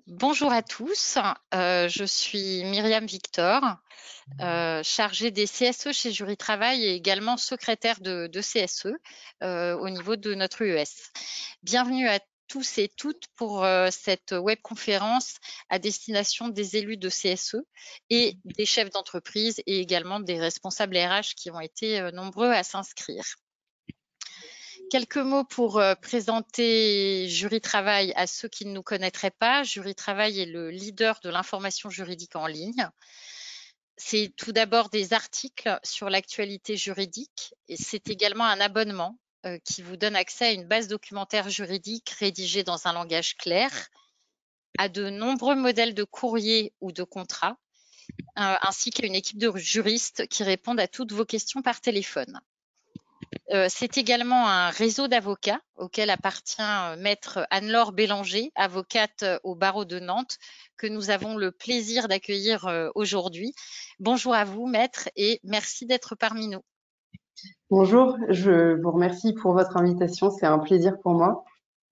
Bonjour à tous, je suis Myriam Victor, chargée des CSE chez Jury Travail et également secrétaire de CSE au niveau de notre UES. Bienvenue à tous et toutes pour cette webconférence à destination des élus de CSE et des chefs d'entreprise et également des responsables RH qui ont été nombreux à s'inscrire. Quelques mots pour présenter Jury Travail à ceux qui ne nous connaîtraient pas. Jury Travail est le leader de l'information juridique en ligne. C'est tout d'abord des articles sur l'actualité juridique et c'est également un abonnement qui vous donne accès à une base documentaire juridique rédigée dans un langage clair, à de nombreux modèles de courrier ou de contrats, ainsi qu'à une équipe de juristes qui répondent à toutes vos questions par téléphone. C'est également un réseau d'avocats auquel appartient maître Anne-Laure Bélanger, avocate au barreau de Nantes, que nous avons le plaisir d'accueillir aujourd'hui. Bonjour à vous, maître, et merci d'être parmi nous. Bonjour, je vous remercie pour votre invitation, c'est un plaisir pour moi.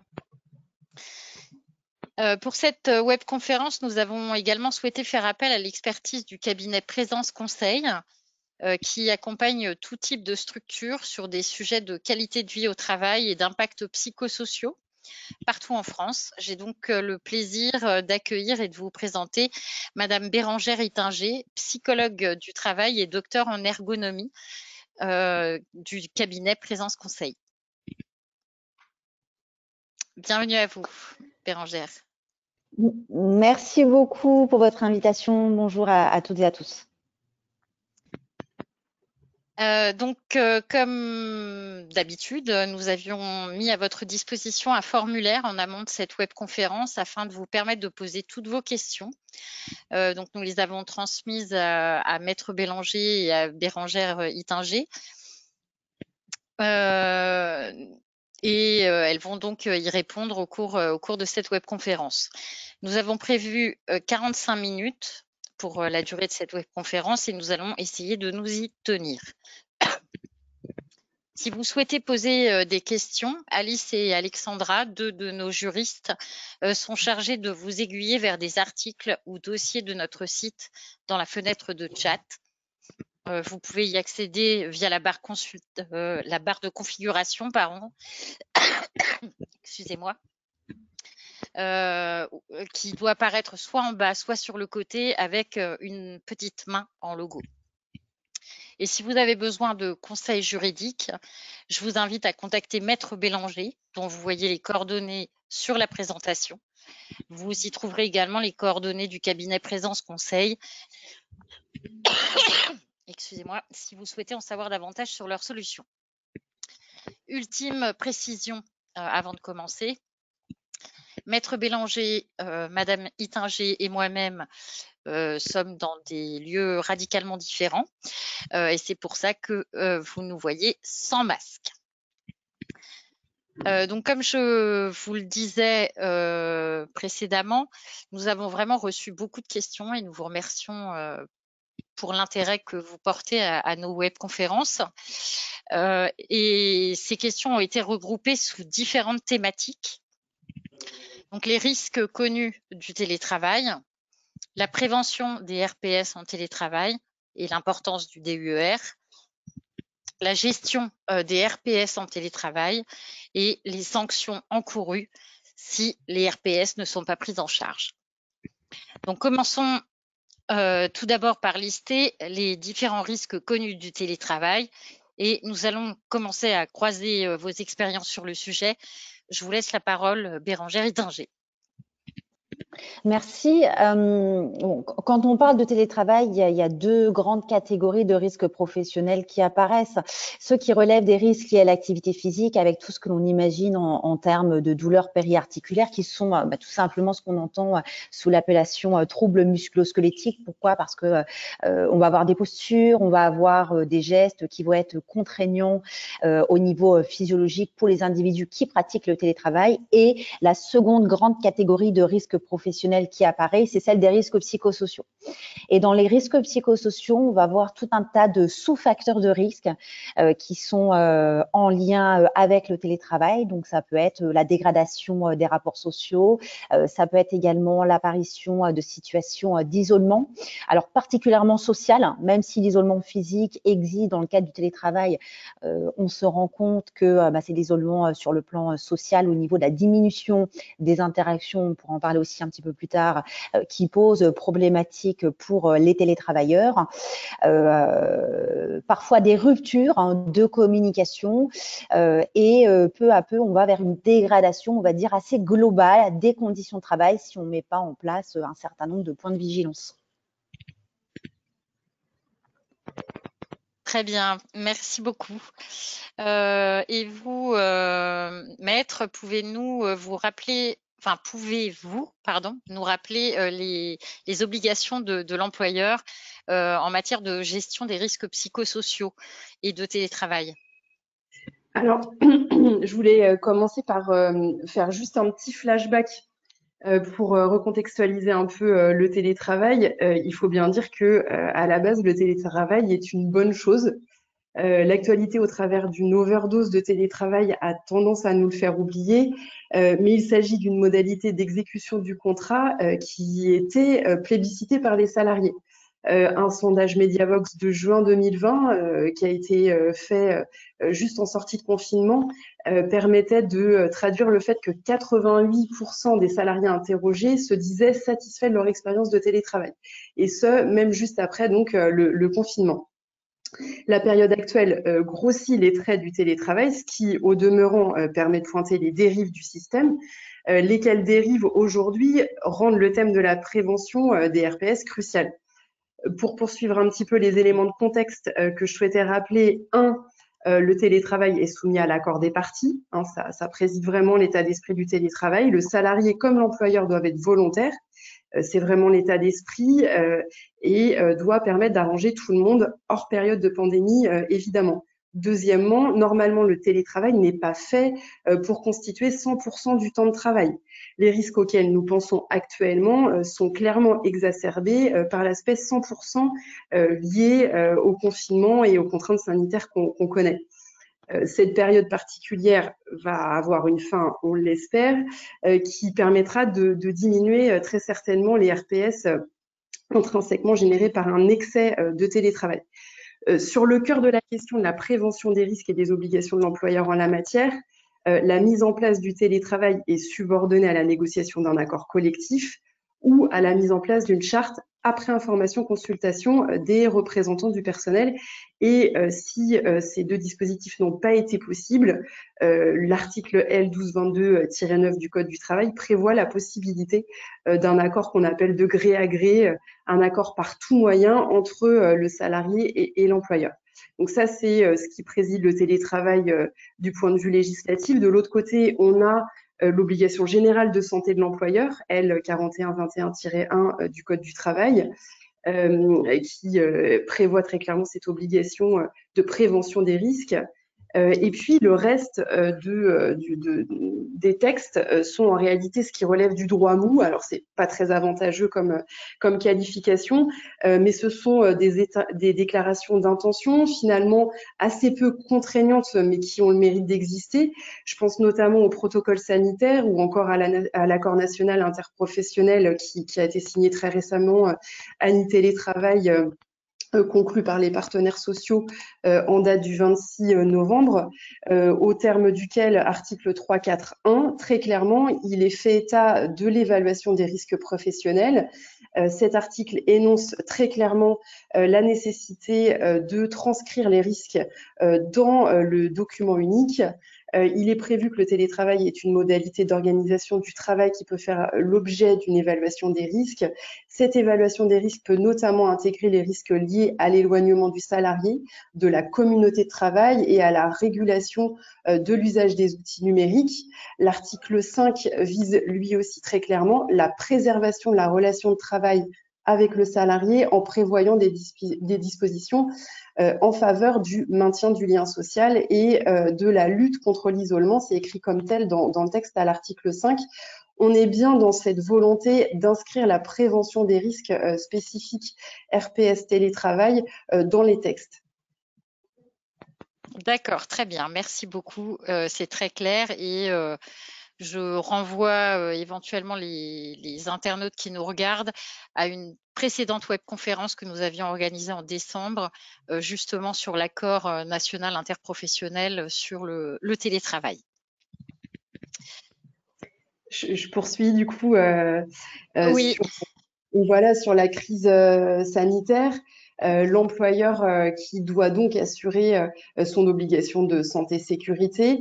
Pour cette webconférence, nous avons également souhaité faire appel à l'expertise du cabinet Présence Conseil, qui accompagne tout type de structure sur des sujets de qualité de vie au travail et d'impact psychosociaux partout en France. J'ai donc le plaisir d'accueillir et de vous présenter Madame Bérangère Ittinger, psychologue du travail et docteur en ergonomie du cabinet Présence Conseil. Bienvenue à vous, Bérangère. Merci beaucoup pour votre invitation. Bonjour à toutes et à tous. Comme d'habitude, nous avions mis à votre disposition un formulaire en amont de cette webconférence afin de vous permettre de poser toutes vos questions. Donc, nous les avons transmises à Maître Bélanger et à Bérangère Ittinger. Elles vont donc y répondre au cours de cette webconférence. Nous avons prévu 45 minutes pour la durée de cette webconférence et nous allons essayer de nous y tenir. Si vous souhaitez poser des questions, Alice et Alexandra, deux de nos juristes, sont chargés de vous aiguiller vers des articles ou dossiers de notre site dans la fenêtre de chat. Vous pouvez y accéder via la barre de configuration, excusez-moi, qui doit apparaître soit en bas, soit sur le côté avec une petite main en logo. Et si vous avez besoin de conseils juridiques, je vous invite à contacter Maître Bélanger, dont vous voyez les coordonnées sur la présentation. Vous y trouverez également les coordonnées du cabinet Présence Conseil. Excusez-moi, si vous souhaitez en savoir davantage sur leurs solutions. Ultime précision avant de commencer. Maître Bélanger, Madame Ittinger et moi-même sommes dans des lieux radicalement différents et c'est pour ça que vous nous voyez sans masque. Donc, comme je vous le disais précédemment, nous avons vraiment reçu beaucoup de questions et nous vous remercions pour l'intérêt que vous portez à nos webconférences. Et ces questions ont été regroupées sous différentes thématiques. Donc, les risques connus du télétravail, la prévention des RPS en télétravail et l'importance du DUER, la gestion des RPS en télétravail et les sanctions encourues si les RPS ne sont pas prises en charge. Donc, commençons tout d'abord par lister les différents risques connus du télétravail et nous allons commencer à croiser vos expériences sur le sujet. Je vous laisse la parole, Bérangère Ittinger. Merci. Quand on parle de télétravail, il y a deux grandes catégories de risques professionnels qui apparaissent. Ceux qui relèvent des risques liés à l'activité physique avec tout ce que l'on imagine en termes de douleurs périarticulaires qui sont tout simplement ce qu'on entend sous l'appellation troubles musculo-squelettiques. Pourquoi? Parce que on va avoir des postures, on va avoir des gestes qui vont être contraignants au niveau physiologique pour les individus qui pratiquent le télétravail. Et la seconde grande catégorie de risques professionnels qui apparaît, c'est celle des risques psychosociaux. Et dans les risques psychosociaux, on va voir tout un tas de sous-facteurs de risque qui sont en lien avec le télétravail. Donc, ça peut être la dégradation des rapports sociaux, ça peut être également l'apparition de situations d'isolement, alors particulièrement social, hein, même si l'isolement physique existe dans le cadre du télétravail, on se rend compte que c'est l'isolement sur le plan social au niveau de la diminution des interactions, on pourra en parler aussi un petit peu plus tard, qui pose problématique pour les télétravailleurs. Parfois des ruptures de communication et peu à peu, on va vers une dégradation, on va dire, assez globale des conditions de travail si on ne met pas en place un certain nombre de points de vigilance. Très bien, merci beaucoup. Et vous, maître, pouvez-vous nous rappeler les obligations de l'employeur en matière de gestion des risques psychosociaux et de télétravail? Alors, je voulais commencer par faire juste un petit flashback pour recontextualiser un peu le télétravail. Il faut bien dire que à la base, le télétravail est une bonne chose. L'actualité au travers d'une overdose de télétravail a tendance à nous le faire oublier, mais il s'agit d'une modalité d'exécution du contrat qui était plébiscitée par les salariés. Un sondage Mediavox de juin 2020 qui a été fait juste en sortie de confinement permettait de traduire le fait que 88% des salariés interrogés se disaient satisfaits de leur expérience de télétravail, et ce, même juste après donc le confinement. La période actuelle grossit les traits du télétravail, ce qui, au demeurant, permet de pointer les dérives du système, lesquelles dérives aujourd'hui rendent le thème de la prévention des RPS crucial. Pour poursuivre un petit peu les éléments de contexte que je souhaitais rappeler, le télétravail est soumis à l'accord des parties, hein, ça préside vraiment l'état d'esprit du télétravail. Le salarié comme l'employeur doivent être volontaires. C'est vraiment l'état d'esprit et doit permettre d'arranger tout le monde hors période de pandémie, évidemment. Deuxièmement, normalement, le télétravail n'est pas fait pour constituer 100% du temps de travail. Les risques auxquels nous pensons actuellement sont clairement exacerbés par l'aspect 100% lié au confinement et aux contraintes sanitaires qu'on connaît. Cette période particulière va avoir une fin, on l'espère, qui permettra de diminuer très certainement les RPS intrinsèquement générés par un excès de télétravail. Sur le cœur de la question de la prévention des risques et des obligations de l'employeur en la matière, la mise en place du télétravail est subordonnée à la négociation d'un accord collectif ou à la mise en place d'une charte après information-consultation des représentants du personnel. Et si ces deux dispositifs n'ont pas été possibles, l'article L1222-9 du Code du travail prévoit la possibilité d'un accord qu'on appelle de gré à gré, un accord par tout moyen entre le salarié et l'employeur. Donc ça, c'est ce qui préside le télétravail du point de vue législatif. De l'autre côté, on a l'obligation générale de santé de l'employeur, L 4121-1 du Code du travail, qui prévoit très clairement cette obligation de prévention des risques. Et puis le reste des textes sont en réalité ce qui relève du droit mou. Alors c'est pas très avantageux comme qualification, mais ce sont des déclarations d'intention finalement assez peu contraignantes, mais qui ont le mérite d'exister. Je pense notamment au protocole sanitaire ou encore à l'accord national interprofessionnel qui a été signé très récemment, Annie-Télétravail, conclu par les partenaires sociaux en date du 26 novembre, au terme duquel, article 3.4.1, très clairement, il est fait état de l'évaluation des risques professionnels. Cet article énonce très clairement la nécessité de transcrire les risques dans le document unique. Il est prévu que le télétravail est une modalité d'organisation du travail qui peut faire l'objet d'une évaluation des risques. Cette évaluation des risques peut notamment intégrer les risques liés à l'éloignement du salarié, de la communauté de travail et à la régulation de l'usage des outils numériques. L'article 5 vise lui aussi très clairement la préservation de la relation de travail avec le salarié en prévoyant des dispositions en faveur du maintien du lien social et de la lutte contre l'isolement. C'est écrit comme tel dans le texte à l'article 5. on est bien dans cette volonté d'inscrire la prévention des risques spécifiques RPS télétravail dans les textes. D'accord, très bien. Merci beaucoup. C'est très clair et je renvoie éventuellement les internautes qui nous regardent à une précédente webconférence que nous avions organisée en décembre, justement sur l'accord national interprofessionnel sur le télétravail. Je poursuis du coup Oui. sur la crise sanitaire. L'employeur qui doit donc assurer son obligation de santé-sécurité.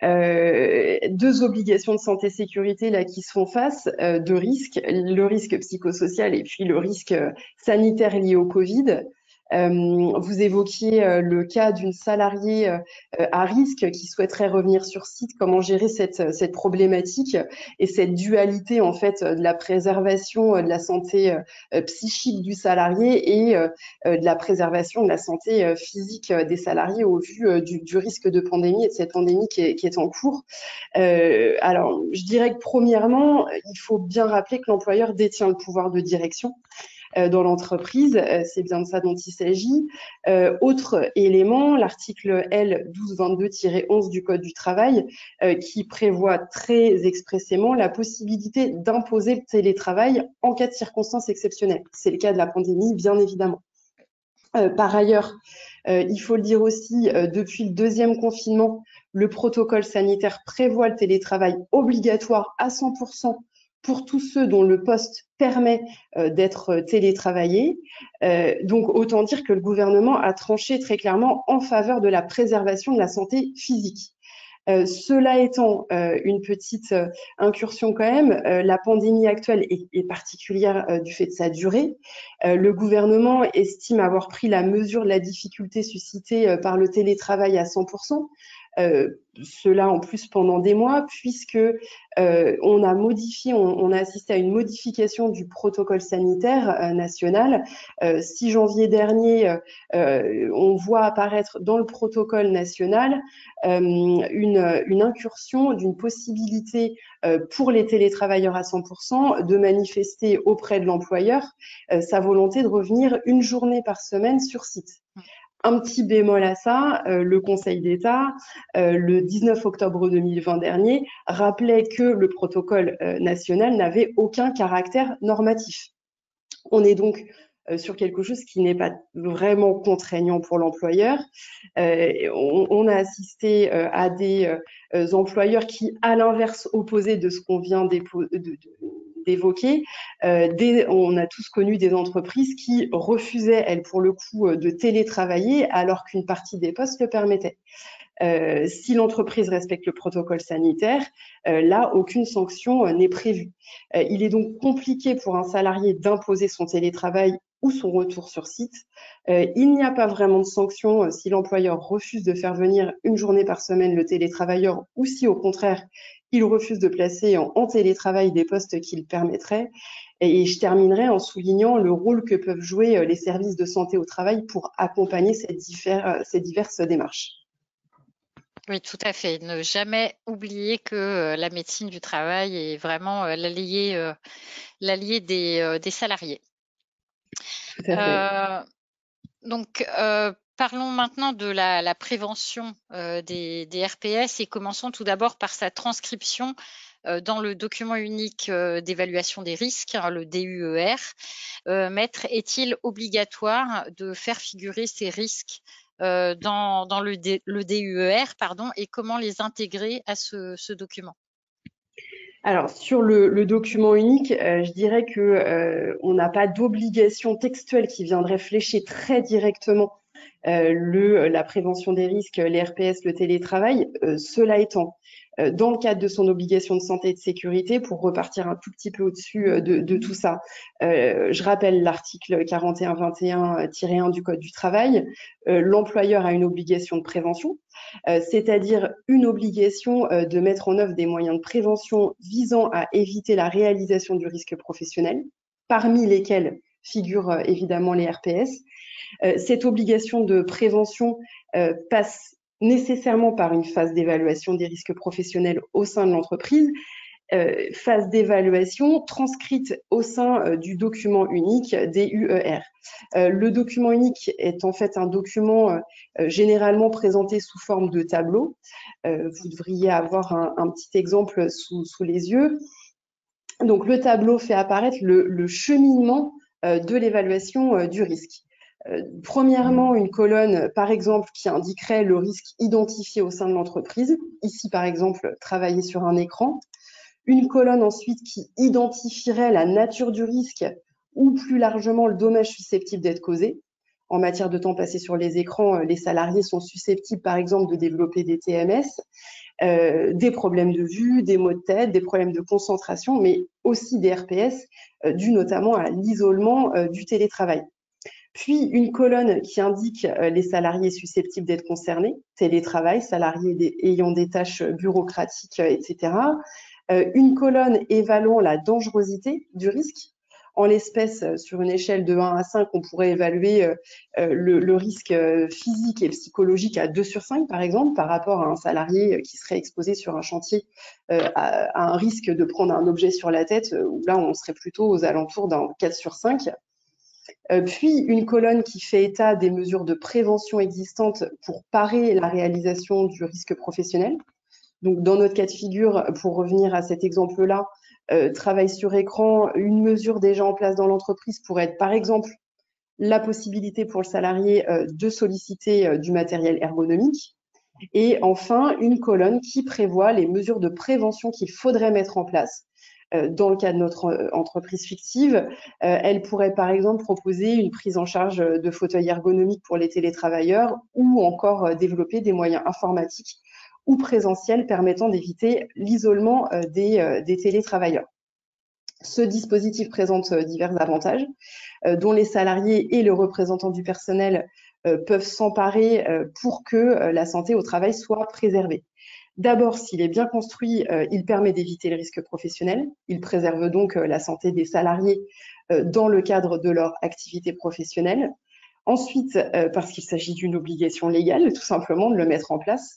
Deux obligations de santé-sécurité là qui se font face, deux risques, le risque psychosocial et puis le risque sanitaire lié au Covid. Vous évoquiez le cas d'une salariée à risque qui souhaiterait revenir sur site. Comment gérer cette problématique et cette dualité en fait de la préservation de la santé psychique du salarié et de la préservation de la santé physique des salariés au vu du risque de pandémie et de cette pandémie qui est en cours. Alors, je dirais que premièrement, il faut bien rappeler que l'employeur détient le pouvoir de direction dans l'entreprise, c'est bien de ça dont il s'agit. Autre élément, l'article L 1222-11 du Code du travail qui prévoit très expressément la possibilité d'imposer le télétravail en cas de circonstances exceptionnelles. C'est le cas de la pandémie, bien évidemment. Par ailleurs, il faut le dire aussi, depuis le deuxième confinement, le protocole sanitaire prévoit le télétravail obligatoire à 100% pour tous ceux dont le poste permet d'être télétravaillé. Donc, autant dire que le gouvernement a tranché très clairement en faveur de la préservation de la santé physique. Cela étant, une petite incursion quand même, la pandémie actuelle est particulière du fait de sa durée. Le gouvernement estime avoir pris la mesure de la difficulté suscitée par le télétravail à 100%. Cela en plus pendant des mois, puisque on a assisté à une modification du protocole sanitaire national. 6 janvier dernier, on voit apparaître dans le protocole national une incursion d'une possibilité pour les télétravailleurs à 100% de manifester auprès de l'employeur sa volonté de revenir une journée par semaine sur site. Un petit bémol à ça, le Conseil d'État, le 19 octobre 2020 dernier, rappelait que le protocole national n'avait aucun caractère normatif. On est donc sur quelque chose qui n'est pas vraiment contraignant pour l'employeur. On a assisté à des employeurs qui, à l'inverse opposé de ce qu'on vient d'évoquer, on a tous connu des entreprises qui refusaient, elles, pour le coup, de télétravailler alors qu'une partie des postes le permettait. Si l'entreprise respecte le protocole sanitaire, là, aucune sanction n'est prévue. Il est donc compliqué pour un salarié d'imposer son télétravail ou son retour sur site. Il n'y a pas vraiment de sanction si l'employeur refuse de faire venir une journée par semaine le télétravailleur ou si, au contraire, il refuse de placer en télétravail des postes qui le permettraient. Et je terminerai en soulignant le rôle que peuvent jouer les services de santé au travail pour accompagner ces diverses démarches. Oui, tout à fait. Ne jamais oublier que la médecine du travail est vraiment l'allié des salariés. Tout à fait. Donc, parlons maintenant de la prévention des RPS et commençons tout d'abord par sa transcription dans le document unique d'évaluation des risques, hein, le DUER. Maître, est-il obligatoire de faire figurer ces risques dans le DUER, et comment les intégrer à ce document? Alors, sur le document unique, je dirais que on n'a pas d'obligation textuelle qui viendrait flécher très directement la prévention des risques, les RPS, le télétravail. Cela étant, dans le cadre de son obligation de santé et de sécurité, pour repartir un tout petit peu au-dessus de tout ça, je rappelle l'article 4121-1 du Code du travail. L'employeur a une obligation de prévention, c'est-à-dire une obligation de mettre en œuvre des moyens de prévention visant à éviter la réalisation du risque professionnel, parmi lesquels figurent évidemment les RPS. Cette obligation de prévention passe nécessairement par une phase d'évaluation des risques professionnels au sein de l'entreprise phase d'évaluation transcrite au sein du document unique des UER. Le document unique est en fait un document généralement présenté sous forme de tableau. Vous devriez avoir un petit exemple sous les yeux. Donc, le tableau fait apparaître le cheminement de l'évaluation du risque. Premièrement, une colonne, par exemple, qui indiquerait le risque identifié au sein de l'entreprise. Ici, par exemple, travailler sur un écran. Une colonne ensuite qui identifierait la nature du risque ou plus largement le dommage susceptible d'être causé. En matière de temps passé sur les écrans, les salariés sont susceptibles, par exemple, de développer des TMS, des problèmes de vue, des maux de tête, des problèmes de concentration, mais aussi des RPS, dus notamment à l'isolement du télétravail. Puis une colonne qui indique les salariés susceptibles d'être concernés, télétravail, salariés ayant des tâches bureaucratiques, etc. Une colonne évaluant la dangerosité du risque. En l'espèce, sur une échelle de 1 à 5, on pourrait évaluer le risque physique et psychologique à 2 sur 5, par exemple, par rapport à un salarié qui serait exposé sur un chantier à un risque de prendre un objet sur la tête, où là, on serait plutôt aux alentours d'un 4 sur 5. Puis une colonne qui fait état des mesures de prévention existantes pour parer la réalisation du risque professionnel. Donc, dans notre cas de figure, pour revenir à cet exemple-là, travail sur écran, une mesure déjà en place dans l'entreprise pourrait être, par exemple, la possibilité pour le salarié de solliciter du matériel ergonomique. Et enfin, une colonne qui prévoit les mesures de prévention qu'il faudrait mettre en place. Dans le cas de notre entreprise fictive, elle pourrait par exemple proposer une prise en charge de fauteuils ergonomiques pour les télétravailleurs ou encore développer des moyens informatiques ou présentiels permettant d'éviter l'isolement des télétravailleurs. Ce dispositif présente divers avantages dont les salariés et le représentant du personnel peuvent s'emparer pour que la santé au travail soit préservée. D'abord, s'il est bien construit, il permet d'éviter le risque professionnel. Il préserve donc la santé des salariés dans le cadre de leur activité professionnelle. Ensuite, parce qu'il s'agit d'une obligation légale, tout simplement, de le mettre en place.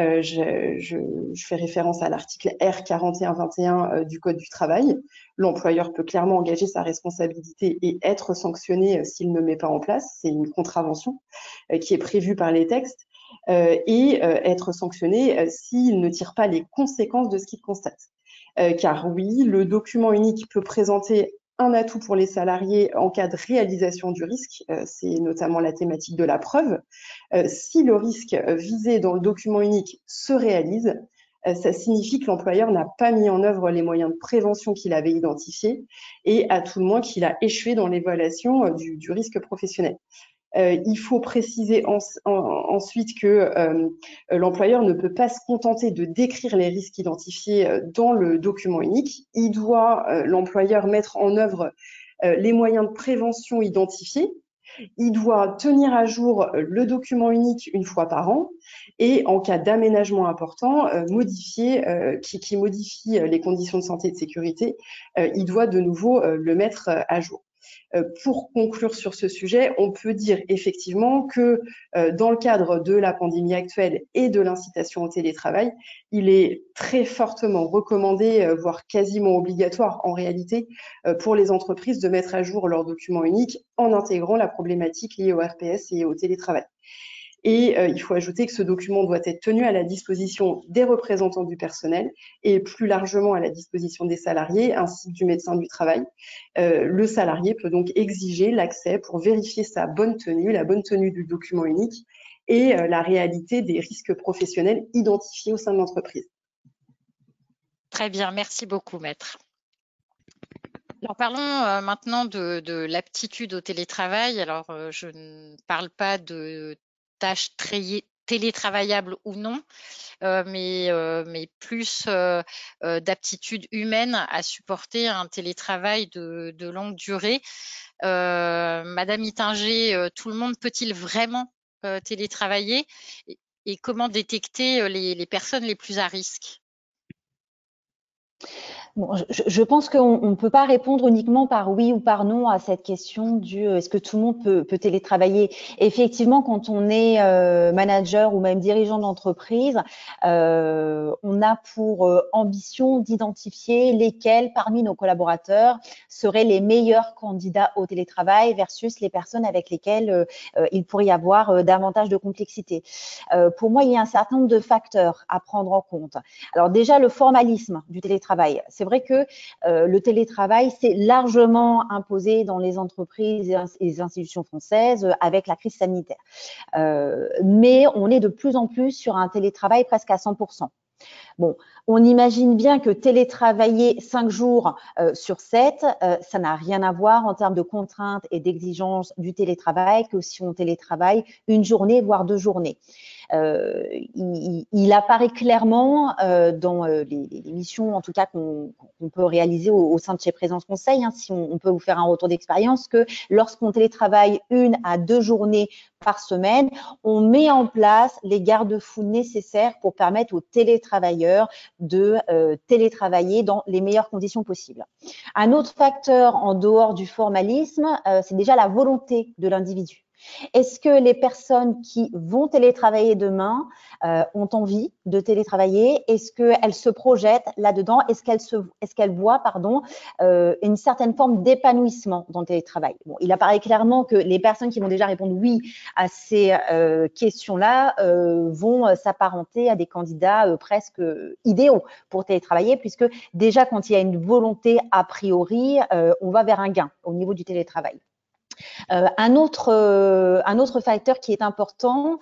Je fais référence à l'article R4121 du Code du travail. L'employeur peut clairement engager sa responsabilité et être sanctionné s'il ne met pas en place. C'est une contravention qui est prévue par les textes. Et être sanctionné s'il ne tire pas les conséquences de ce qu'il constate. Car oui, le document unique peut présenter un atout pour les salariés en cas de réalisation du risque, c'est notamment la thématique de la preuve. Si le risque visé dans le document unique se réalise, ça signifie que l'employeur n'a pas mis en œuvre les moyens de prévention qu'il avait identifiés et à tout le moins qu'il a échoué dans l'évaluation du risque professionnel. Il faut préciser ensuite que l'employeur ne peut pas se contenter de décrire les risques identifiés dans le document unique. Il doit, l'employeur, mettre en œuvre les moyens de prévention identifiés. Il doit tenir à jour le document unique une fois par an et en cas d'aménagement important, qui modifie les conditions de santé et de sécurité, il doit de nouveau le mettre à jour. Pour conclure sur ce sujet, on peut dire effectivement que dans le cadre de la pandémie actuelle et de l'incitation au télétravail, il est très fortement recommandé, voire quasiment obligatoire en réalité, pour les entreprises de mettre à jour leurs documents uniques en intégrant la problématique liée au RPS et au télétravail. Et il faut ajouter que ce document doit être tenu à la disposition des représentants du personnel et plus largement à la disposition des salariés ainsi que du médecin du travail. Le salarié peut donc exiger l'accès pour vérifier sa bonne tenue, la bonne tenue du document unique et la réalité des risques professionnels identifiés au sein de l'entreprise. Très bien, merci beaucoup, maître. Alors parlons maintenant de l'aptitude au télétravail. Alors je ne parle pas de tâches télétravaillables ou non, mais plus d'aptitude humaine à supporter un télétravail de longue durée. Madame Ittinger, tout le monde peut-il vraiment télétravailler et comment détecter les personnes les plus à risque? Bon, je pense qu'on ne peut pas répondre uniquement par oui ou par non à cette question du est-ce que tout le monde peut télétravailler. Effectivement, quand on est manager ou même dirigeant d'entreprise, on a pour ambition d'identifier lesquels parmi nos collaborateurs seraient les meilleurs candidats au télétravail versus les personnes avec lesquelles il pourrait y avoir davantage de complexité. Pour moi, il y a un certain nombre de facteurs à prendre en compte. Alors déjà, le formalisme du télétravail. C'est vrai que le télétravail s'est largement imposé dans les entreprises et les institutions françaises avec la crise sanitaire. Mais on est de plus en plus sur un télétravail presque à 100%. Bon, on imagine bien que télétravailler 5 jours sur 7, ça n'a rien à voir en termes de contraintes et d'exigences du télétravail que si on télétravaille une journée, voire 2 journées. Il apparaît clairement dans les missions, en tout cas qu'on peut réaliser au sein de chez Présence Conseil, hein, si on peut vous faire un retour d'expérience, que lorsqu'on télétravaille 1 à 2 journées par semaine, on met en place les garde-fous nécessaires pour permettre aux télétravailleurs de télétravailler dans les meilleures conditions possibles. Un autre facteur en dehors du formalisme, c'est déjà la volonté de l'individu. Est-ce que les personnes qui vont télétravailler demain ont envie de télétravailler? Est-ce qu'elles se projettent là-dedans? Est-ce qu'elles voient une certaine forme d'épanouissement dans le télétravail? Bon, il apparaît clairement que les personnes qui vont déjà répondre oui à ces questions-là vont s'apparenter à des candidats presque idéaux pour télétravailler, puisque déjà quand il y a une volonté a priori, on va vers un gain au niveau du télétravail. Un autre facteur qui est important,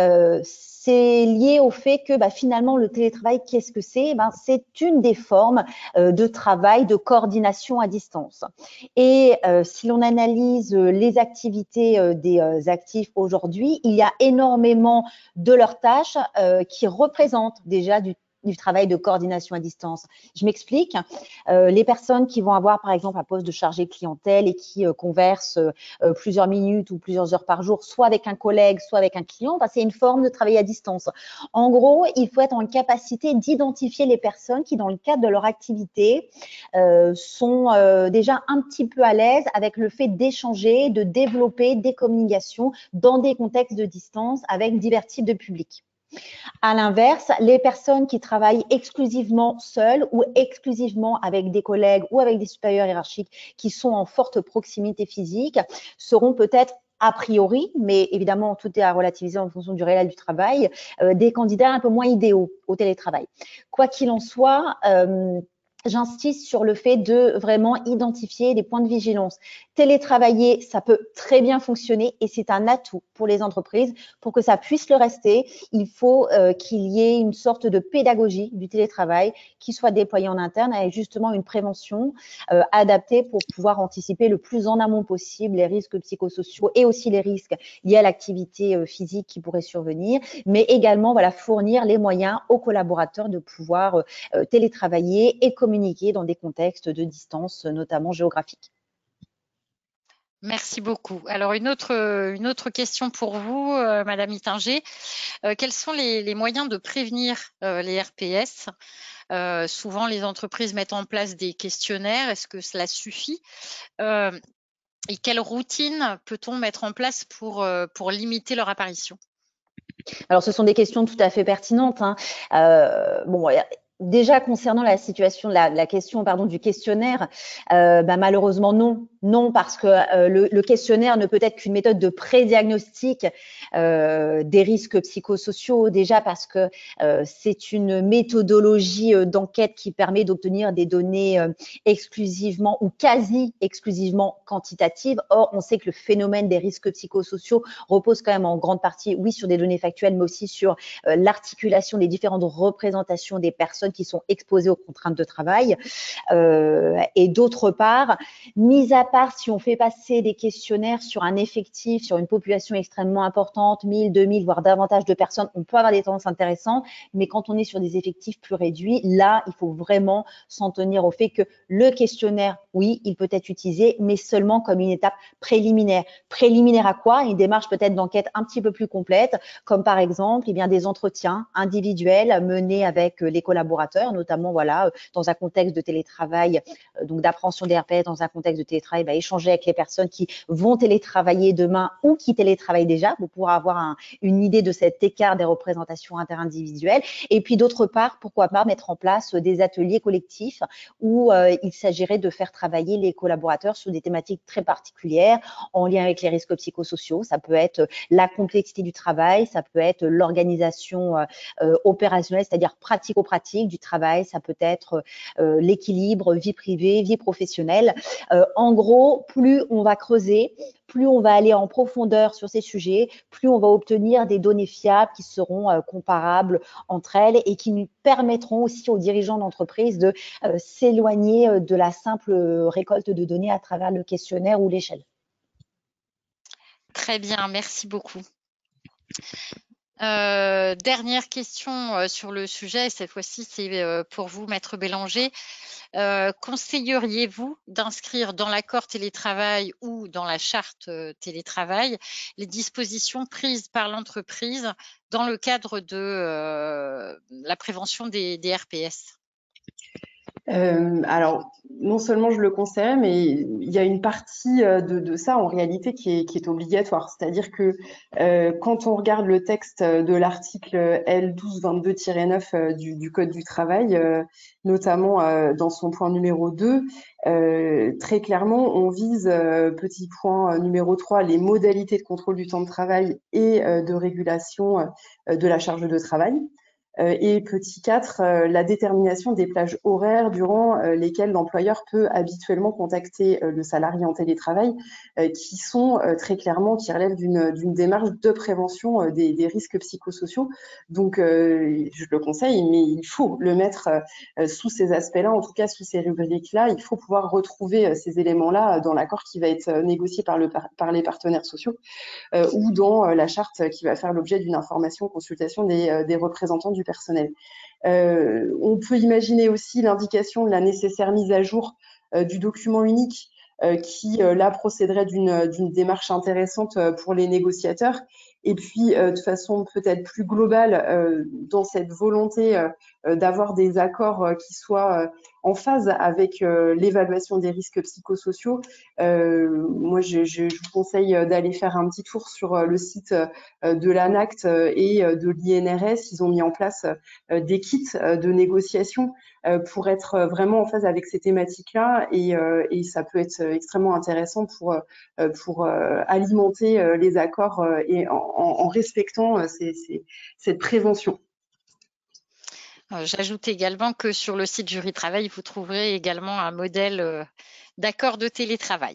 c'est lié au fait que finalement le télétravail, qu'est-ce que c'est? C'est une des formes de travail, de coordination à distance. Et si l'on analyse les activités des actifs aujourd'hui, il y a énormément de leurs tâches qui représentent déjà du travail de coordination à distance. Je m'explique. Les personnes qui vont avoir, par exemple, un poste de chargé de clientèle et qui conversent plusieurs minutes ou plusieurs heures par jour, soit avec un collègue, soit avec un client, c'est une forme de travail à distance. En gros, il faut être en capacité d'identifier les personnes qui, dans le cadre de leur activité, sont déjà un petit peu à l'aise avec le fait d'échanger, de développer des communications dans des contextes de distance avec divers types de publics. À l'inverse, les personnes qui travaillent exclusivement seules ou exclusivement avec des collègues ou avec des supérieurs hiérarchiques qui sont en forte proximité physique seront peut-être a priori, mais évidemment tout est à relativiser en fonction du réel du travail, des candidats un peu moins idéaux au télétravail. Quoi qu'il en soit, j'insiste sur le fait de vraiment identifier des points de vigilance. Télétravailler, ça peut très bien fonctionner et c'est un atout pour les entreprises. Pour que ça puisse le rester, il faut qu'il y ait une sorte de pédagogie du télétravail qui soit déployée en interne avec justement une prévention adaptée pour pouvoir anticiper le plus en amont possible les risques psychosociaux et aussi les risques liés à l'activité physique qui pourraient survenir, mais également fournir les moyens aux collaborateurs de pouvoir télétravailler et communiquer dans des contextes de distance, notamment géographiques. Merci beaucoup. Alors, une autre question pour vous, Madame Ittinger. Quels sont les moyens de prévenir les RPS? Souvent, les entreprises mettent en place des questionnaires. Est-ce que cela suffit? Et quelle routine peut-on mettre en place pour limiter leur apparition? Alors, ce sont des questions tout à fait pertinentes. Déjà, concernant la situation, la question du questionnaire, malheureusement non, parce que le questionnaire ne peut être qu'une méthode de pré-diagnostic des risques psychosociaux, déjà parce que c'est une méthodologie d'enquête qui permet d'obtenir des données exclusivement ou quasi exclusivement quantitatives. Or, on sait que le phénomène des risques psychosociaux repose quand même en grande partie, oui, sur des données factuelles, mais aussi sur l'articulation des différentes représentations des personnes qui sont exposées aux contraintes de travail. Et d'autre part, mis à part si on fait passer des questionnaires sur un effectif, sur une population extrêmement importante, 1000, 2000, voire davantage de personnes, on peut avoir des tendances intéressantes, mais quand on est sur des effectifs plus réduits, là, il faut vraiment s'en tenir au fait que le questionnaire, oui, il peut être utilisé, mais seulement comme une étape préliminaire. Préliminaire à quoi? Une démarche peut-être d'enquête un petit peu plus complète, comme par exemple des entretiens individuels menés avec les collaborateurs collaborateurs, notamment voilà, dans un contexte de télétravail, donc d'appréhension des RPS dans un contexte de télétravail, échanger avec les personnes qui vont télétravailler demain ou qui télétravaillent déjà pour pouvoir avoir une idée de cet écart des représentations interindividuelles. Et puis d'autre part, pourquoi pas mettre en place des ateliers collectifs où il s'agirait de faire travailler les collaborateurs sur des thématiques très particulières en lien avec les risques psychosociaux. Ça peut être la complexité du travail, ça peut être l'organisation opérationnelle, c'est-à-dire pratico-pratique du travail, ça peut être l'équilibre vie privée, vie professionnelle. En gros, plus on va creuser, plus on va aller en profondeur sur ces sujets, plus on va obtenir des données fiables qui seront comparables entre elles et qui nous permettront aussi aux dirigeants d'entreprise de s'éloigner de la simple récolte de données à travers le questionnaire ou l'échelle. Très bien, merci beaucoup. Dernière question sur le sujet, et cette fois-ci c'est pour vous, Maître Bélanger. Conseilleriez-vous d'inscrire dans l'accord télétravail ou dans la charte télétravail les dispositions prises par l'entreprise dans le cadre de la prévention des RPS? Alors, non seulement je le conseillerais, mais il y a une partie de ça en réalité qui est obligatoire. C'est-à-dire que quand on regarde le texte de l'article L1222-9 du Code du travail, notamment dans son point numéro 2, très clairement, on vise, petit point numéro 3, les modalités de contrôle du temps de travail et de régulation de la charge de travail. Et petit 4, la détermination des plages horaires durant lesquelles l'employeur peut habituellement contacter le salarié en télétravail, qui sont très clairement, qui relèvent d'une démarche de prévention des risques psychosociaux. Donc, je le conseille, mais il faut le mettre sous ces aspects-là, en tout cas sous ces rubriques-là. Il faut pouvoir retrouver ces éléments-là dans l'accord qui va être négocié par les partenaires sociaux ou dans la charte qui va faire l'objet d'une information, consultation des représentants du personnel. On peut imaginer aussi l'indication de la nécessaire mise à jour du document unique qui, là, procéderait d'une démarche intéressante pour les négociateurs. Et puis, de façon peut-être plus globale, dans cette volonté d'avoir des accords qui soient en phase avec l'évaluation des risques psychosociaux, moi, je vous conseille d'aller faire un petit tour sur le site de l'ANACT et de l'INRS. Ils ont mis en place des kits de négociation pour être vraiment en phase avec ces thématiques-là et ça peut être extrêmement intéressant pour alimenter les accords et en respectant cette prévention. J'ajoute également que sur le site Jury Travail, vous trouverez également un modèle d'accord de télétravail.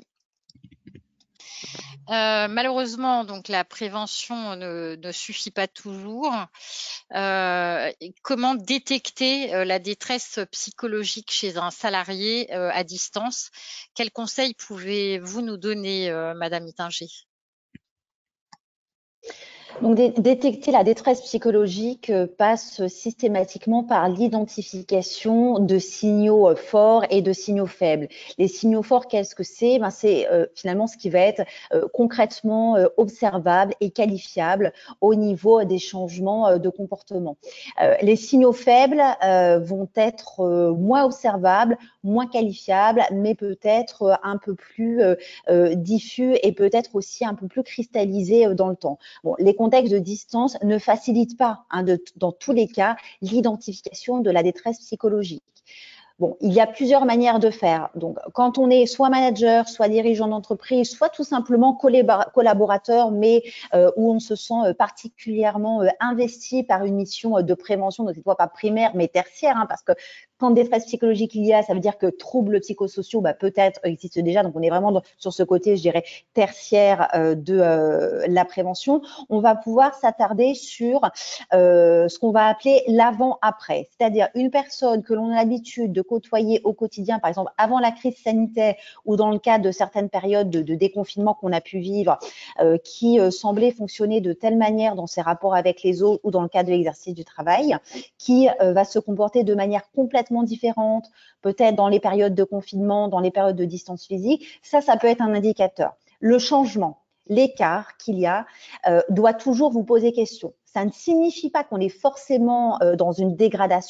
Malheureusement, donc la prévention ne suffit pas toujours. Comment détecter la détresse psychologique chez un salarié à distance? Quels conseils pouvez-vous nous donner, Madame Ittinger? Donc, détecter la détresse psychologique passe systématiquement par l'identification de signaux forts et de signaux faibles. Les signaux forts, qu'est-ce que c'est? C'est finalement ce qui va être concrètement observable et qualifiable au niveau des changements de comportement. Les signaux faibles vont être moins observables, moins qualifiables, mais peut-être un peu plus diffus et peut-être aussi un peu plus cristallisés dans le temps. Bon, les contextes de distance ne facilitent pas, dans tous les cas, l'identification de la détresse psychologique. Bon, il y a plusieurs manières de faire. Donc, quand on est soit manager, soit dirigeant d'entreprise, soit tout simplement collaborateur, mais où on se sent particulièrement investi par une mission de prévention, donc cette fois pas primaire, mais tertiaire, parce que quand détresse psychologique il y a, ça veut dire que troubles psychosociaux peut-être existent déjà. Donc, on est vraiment sur ce côté, je dirais, tertiaire de la prévention. On va pouvoir s'attarder sur ce qu'on va appeler l'avant-après, c'est-à-dire une personne que l'on a l'habitude de côtoyer au quotidien, par exemple avant la crise sanitaire ou dans le cadre de certaines périodes de déconfinement qu'on a pu vivre, qui semblait fonctionner de telle manière dans ses rapports avec les autres ou dans le cadre de l'exercice du travail, qui va se comporter de manière complètement différente, peut-être dans les périodes de confinement, dans les périodes de distance physique. Ça peut être un indicateur. Le changement, l'écart qu'il y a doit toujours vous poser question. Ça ne signifie pas qu'on est forcément dans une dégradation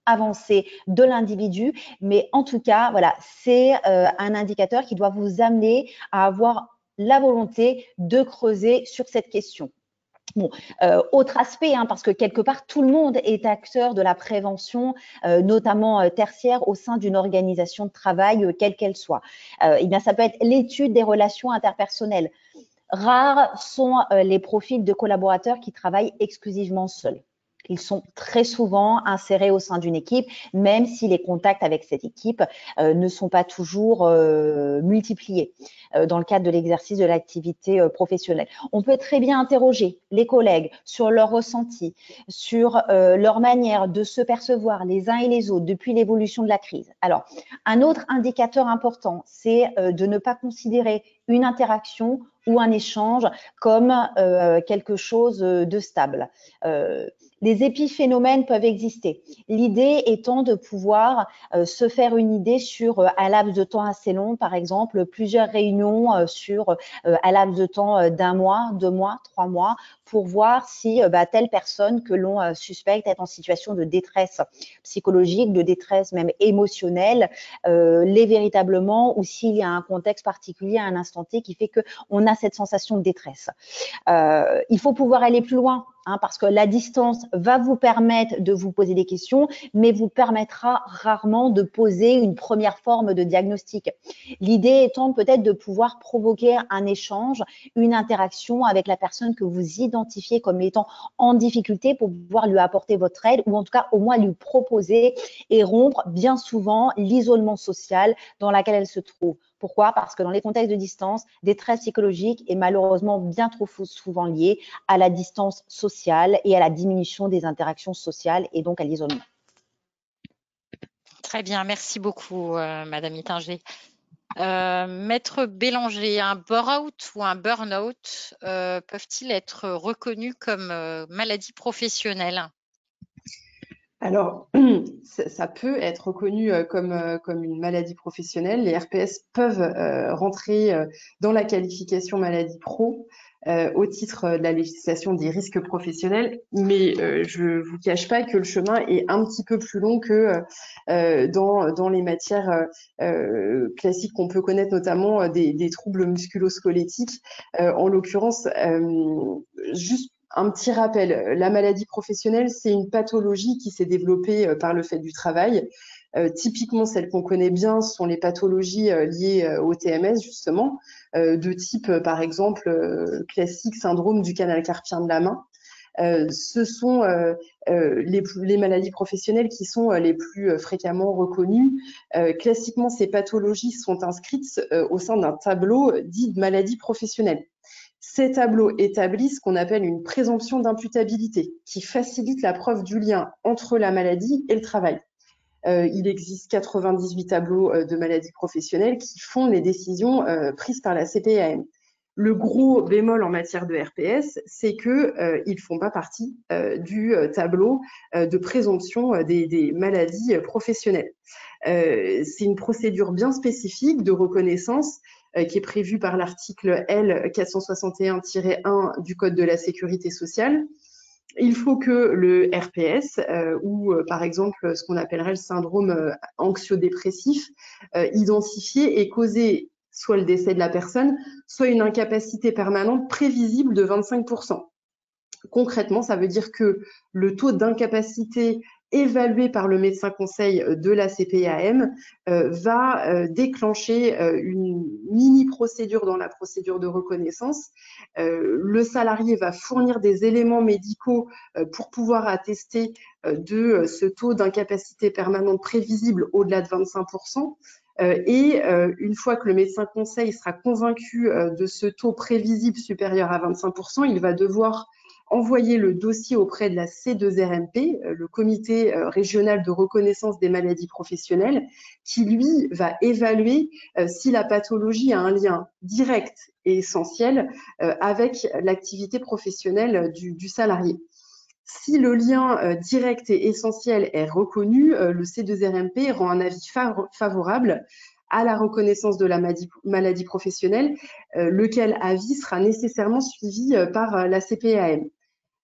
avancée de l'individu, mais en tout cas, voilà, c'est un indicateur qui doit vous amener à avoir la volonté de creuser sur cette question. Bon, autre aspect, parce que quelque part, tout le monde est acteur de la prévention, notamment tertiaire, au sein d'une organisation de travail, quelle qu'elle soit. Eh bien, ça peut être l'étude des relations interpersonnelles. Rares sont les profils de collaborateurs qui travaillent exclusivement seuls. Ils sont très souvent insérés au sein d'une équipe, même si les contacts avec cette équipe ne sont pas toujours multipliés dans le cadre de l'exercice de l'activité professionnelle. On peut très bien interroger les collègues sur leurs ressentis, sur leur manière de se percevoir les uns et les autres depuis l'évolution de la crise. Alors, un autre indicateur important, c'est de ne pas considérer une interaction ou un échange comme quelque chose de stable. Les épiphénomènes peuvent exister. L'idée étant de pouvoir se faire une idée sur un laps de temps assez long, par exemple, plusieurs réunions sur un laps de temps d'1 mois, 2 mois, 3 mois, pour voir si telle personne que l'on suspecte être en situation de détresse psychologique, de détresse même émotionnelle, l'est véritablement, ou s'il y a un contexte particulier à un instant T qui fait qu'on a cette sensation de détresse. Il faut pouvoir aller plus loin, parce que la distance va vous permettre de vous poser des questions, mais vous permettra rarement de poser une première forme de diagnostic. L'idée étant peut-être de pouvoir provoquer un échange, une interaction avec la personne que vous identifiez comme étant en difficulté pour pouvoir lui apporter votre aide, ou en tout cas au moins lui proposer et rompre bien souvent l'isolement social dans lequel elle se trouve. Pourquoi? Parce que dans les contextes de distance, détresse psychologique est malheureusement bien trop souvent liée à la distance sociale et à la diminution des interactions sociales et donc à l'isolement. Très bien, merci beaucoup, Madame Ittinger. Maître Bélanger, un bore-out ou un burn-out peuvent-ils être reconnus comme maladie professionnelle? Alors, ça peut être reconnu comme une maladie professionnelle. Les RPS peuvent rentrer dans la qualification maladie pro au titre de la législation des risques professionnels, mais je vous cache pas que le chemin est un petit peu plus long que dans les matières classiques qu'on peut connaître, notamment des troubles musculo-squelettiques. En l'occurrence, juste un petit rappel, la maladie professionnelle, c'est une pathologie qui s'est développée par le fait du travail. Typiquement, celles qu'on connaît bien sont les pathologies liées au TMS, justement, de type, par exemple, classique syndrome du canal carpien de la main. Ce sont les maladies professionnelles qui sont les plus fréquemment reconnues. Classiquement, ces pathologies sont inscrites au sein d'un tableau dit de maladie professionnelle. Ces tableaux établissent ce qu'on appelle une présomption d'imputabilité, qui facilite la preuve du lien entre la maladie et le travail. Il existe 98 tableaux de maladies professionnelles qui font les décisions prises par la CPAM. Le gros bémol en matière de RPS, c'est qu'ils ne font pas partie du tableau de présomption des maladies professionnelles. C'est une procédure bien spécifique de reconnaissance qui est prévue par l'article L 461-1 du Code de la sécurité sociale. Il faut que le RPS ou par exemple ce qu'on appellerait le syndrome anxio-dépressif identifié et causé soit le décès de la personne, soit une incapacité permanente prévisible de 25%. Concrètement, ça veut dire que le taux d'incapacité évalué par le médecin conseil de la CPAM va déclencher une mini-procédure dans la procédure de reconnaissance. Le salarié va fournir des éléments médicaux pour pouvoir attester de ce taux d'incapacité permanente prévisible au-delà de 25%. Et une fois que le médecin conseil sera convaincu de ce taux prévisible supérieur à 25%, il va devoir envoyer le dossier auprès de la C2RMP, le comité régional de reconnaissance des maladies professionnelles, qui lui va évaluer si la pathologie a un lien direct et essentiel avec l'activité professionnelle du salarié. Si le lien direct et essentiel est reconnu, le C2RMP rend un avis favorable à la reconnaissance de la maladie professionnelle, lequel avis sera nécessairement suivi par la CPAM.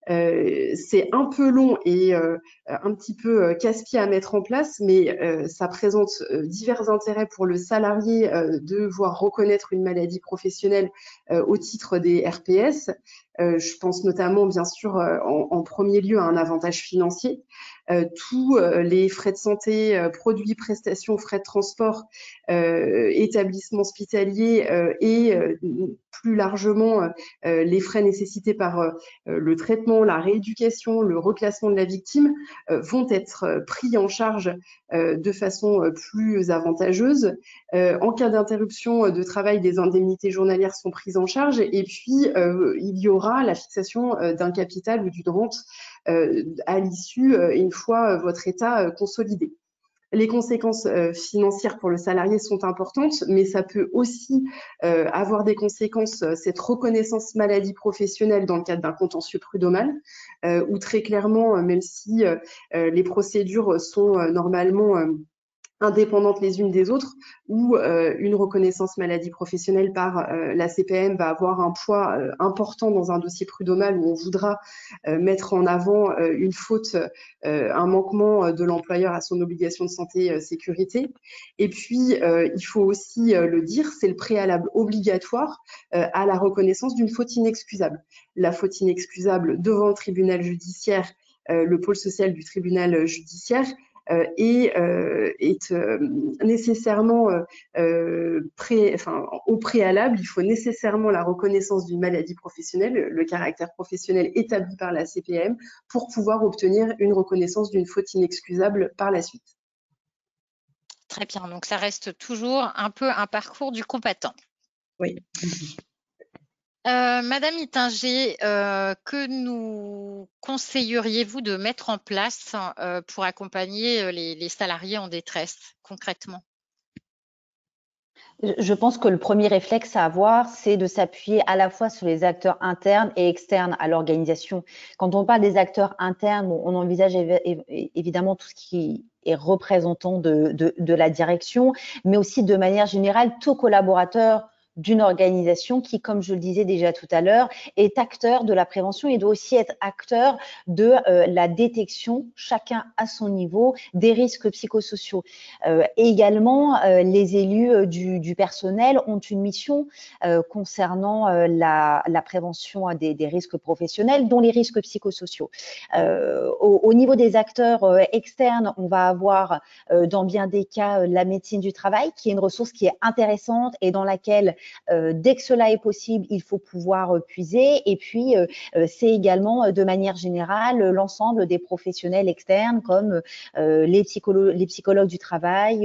C'est un peu long et un petit peu casse-pied à mettre en place, mais ça présente divers intérêts pour le salarié de voir reconnaître une maladie professionnelle au titre des RPS. Je pense notamment, bien sûr, en premier lieu à un avantage financier. Tous les frais de santé, produits, prestations, frais de transport, établissements hospitaliers et plus largement les frais nécessités par le traitement, la rééducation, le reclassement de la victime vont être pris en charge de façon plus avantageuse. En cas d'interruption de travail, des indemnités journalières sont prises en charge et puis il y aura la fixation d'un capital ou d'une rente à l'issue une fois votre état consolidé. Les conséquences financières pour le salarié sont importantes, mais ça peut aussi avoir des conséquences, cette reconnaissance maladie professionnelle dans le cadre d'un contentieux prud'homal, où très clairement, même si les procédures sont normalement indépendantes les unes des autres, où une reconnaissance maladie professionnelle par la CPM va avoir un poids important dans un dossier prud'homal où on voudra mettre en avant une faute, un manquement de l'employeur à son obligation de santé sécurité. Et puis, il faut aussi le dire, c'est le préalable obligatoire à la reconnaissance d'une faute inexcusable. La faute inexcusable devant le tribunal judiciaire, le pôle social du tribunal judiciaire, est nécessairement au préalable, il faut nécessairement la reconnaissance d'une maladie professionnelle, le caractère professionnel établi par la CPM, pour pouvoir obtenir une reconnaissance d'une faute inexcusable par la suite. Très bien, donc ça reste toujours un peu un parcours du combattant. Oui. Madame Ittinger, que nous conseilleriez-vous de mettre en place pour accompagner les salariés en détresse concrètement? Je pense que le premier réflexe à avoir, c'est de s'appuyer à la fois sur les acteurs internes et externes à l'organisation. Quand on parle des acteurs internes, on envisage évidemment tout ce qui est représentant de la direction, mais aussi de manière générale tout collaborateur d'une organisation qui, comme je le disais déjà tout à l'heure, est acteur de la prévention et doit aussi être acteur de la détection, chacun à son niveau, des risques psychosociaux. Également, les élus du personnel ont une mission concernant la prévention des risques professionnels, dont les risques psychosociaux. Au niveau des acteurs externes, on va avoir dans bien des cas la médecine du travail, qui est une ressource qui est intéressante et dans laquelle dès que cela est possible, il faut pouvoir puiser. Et puis, c'est également de manière générale l'ensemble des professionnels externes comme les psychologues du travail,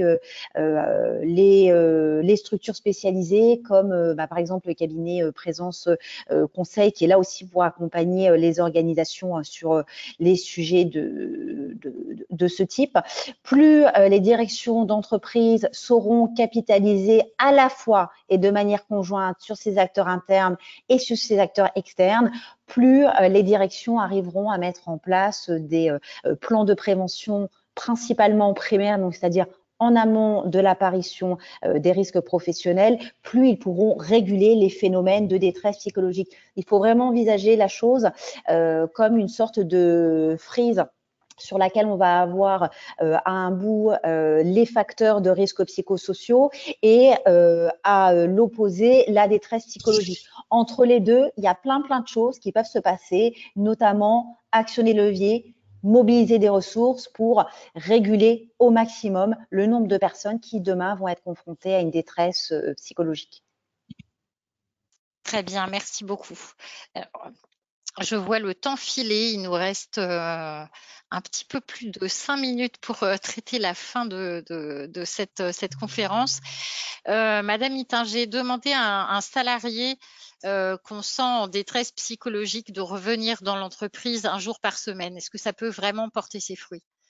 les structures spécialisées comme par exemple le cabinet Présence Conseil qui est là aussi pour accompagner les organisations sur les sujets de ce type. Plus les directions d'entreprise sauront capitaliser à la fois et de manière conjointe sur ces acteurs internes et sur ces acteurs externes, plus les directions arriveront à mettre en place des plans de prévention principalement primaires, donc c'est-à-dire en amont de l'apparition des risques professionnels, plus ils pourront réguler les phénomènes de détresse psychologique. Il faut vraiment envisager la chose comme une sorte de frise sur laquelle on va avoir à un bout les facteurs de risques psychosociaux et à l'opposé la détresse psychologique. Entre les deux, il y a plein de choses qui peuvent se passer, notamment actionner levier, mobiliser des ressources pour réguler au maximum le nombre de personnes qui demain vont être confrontées à une détresse psychologique. Très bien, merci beaucoup. Alors, je vois le temps filer, il nous reste un petit peu plus de 5 minutes pour traiter la fin de cette conférence. Madame Ittinger, demander à un salarié qu'on sent en détresse psychologique de revenir dans l'entreprise un jour par semaine, est-ce que ça peut vraiment porter ses fruits?